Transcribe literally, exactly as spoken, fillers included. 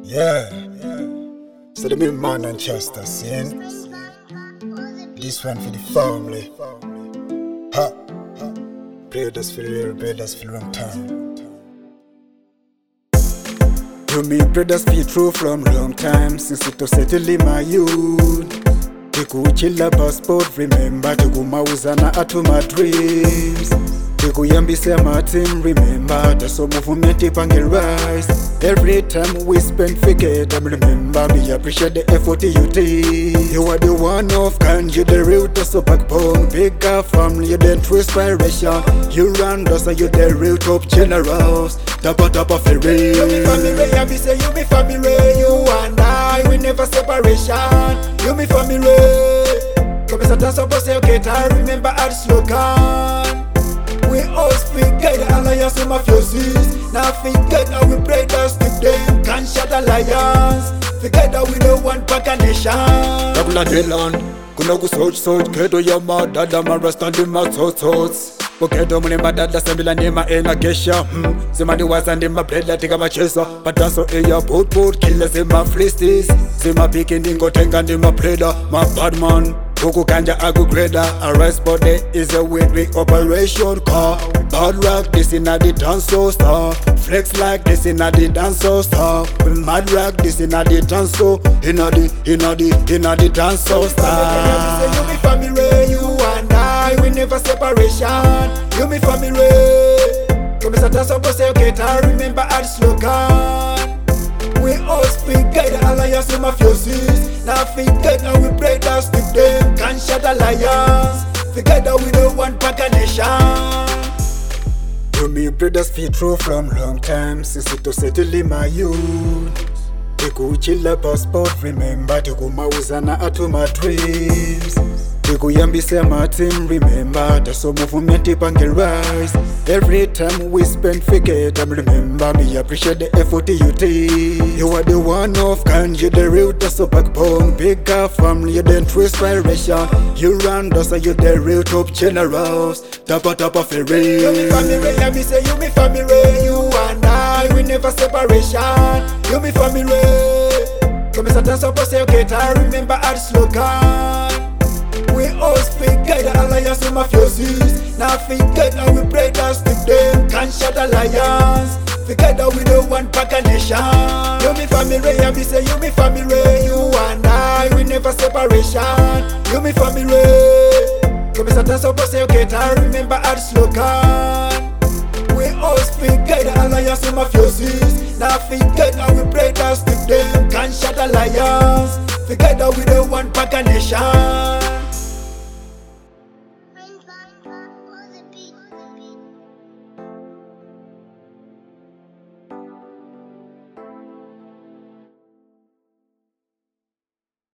Yeah, so the big man Manchester, seeing this one for the family. Ha, play this for the real, play this for the long time. You me brothers feel true from long time since it was settled in my youth. Tikuchila passport, remember tikumauzana atu my dreams. Tikuyambisa my team, remember the so movement ipange rise. Every time we spend forget, I remember me appreciate the effort you take. You are the one of kind, you the real to so backbone. Bigger family, you the true inspiration. You run us and you the real top generals. Top of top of the real. You me family, I be say you me family. You and I, we never separation. You me family. Come as a dance up, say okay, I remember our slogan. We all speak the alliance with mafiosis. Now forget how we pray the stick them can't shut alliance. Forget that we don't want back a nation. Double Dylan, kuna kusoch soch kedo ya madada marasta ndi matsots. Poketo mune madada sembila nema ena kesha. Hmm, zimani waza ndi mabreda tika machesa. Pataso eya boat boat killer zima flisties. Zima piki ndingo tenga ndi mabreda. My bad man. Kuku kanja agu greda, arrest body is a weird operation car. Bad rock, this in a the dance so star. Flex like this in a the dance so star. Mad rock, this in a the dance so. In a the, in a the, in a the dance so star. You me family, you and I, we never separation. You me family. Come as a dance up, say okay, I remember our slogan. We all speak the alliance with mafiosis. Now forget how we pray the stick them can't shut alliance. Forget that we don't want back a nation. You me brothers feel true from long time since it was settled in my youth. Tikuchila passport, remember tikumauzana atu my dreams. Tikuyambisa my team, remember the so movement ipange rise. Every time we spend forget, I remember me appreciate the effort you take. You are the one of kind, you the real to so backbone. Bigger family, you the true inspiration. You run us and you the real top generals. Top of top of the real. You me family, I me say you me family. You and I, we never separation. You me family. Come as a dance up, say okay, I remember our slogan. We all speak the alliance with mafiosis. Now forget how we pray the stick them can't shut alliance. Forget that we don't want back a nation. You me family, I be say you me family. You and I, we never separation. You me family. Come as a dance up, say okay, I remember our slogan. We all speak the alliance with mafiosis. Now forget how we pray the stick them can't shut alliance. Forget that we don't want back a nation. Bring back all the beat.